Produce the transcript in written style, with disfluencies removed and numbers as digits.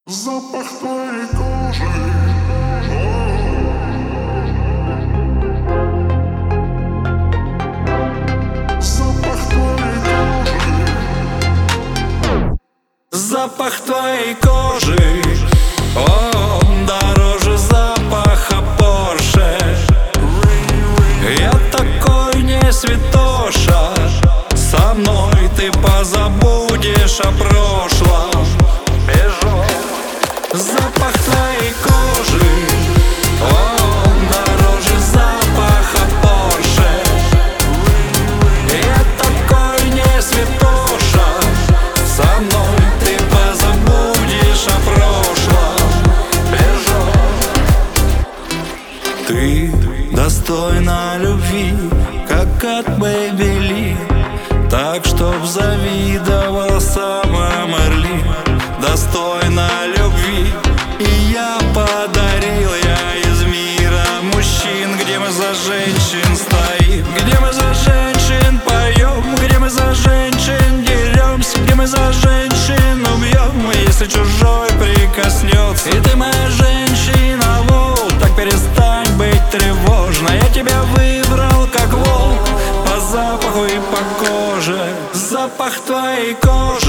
Запах твоей кожи. Запах твоей кожи. Запах твоей кожи, он дороже запаха Порше. Я такой не святоша, со мной ты позабудешь о прошлом. Запах твоей кожи, он дороже запаха Порше. Я такой не святоша, со мной ты позабудешь о прошлом. Ты достойна любви, как от Бэйби Ли, так чтоб завидовал сам Эмерли. Достойна любви, и я подарил я из мира мужчин, где мы за женщин стоим, где мы за женщин поем, где мы за женщин деремся, где мы за женщин убьем. Если чужой прикоснется, и ты моя женщина, волк, так перестань быть тревожна. Я тебя выбрал как волк, по запаху и по коже. Запах твоей кожи.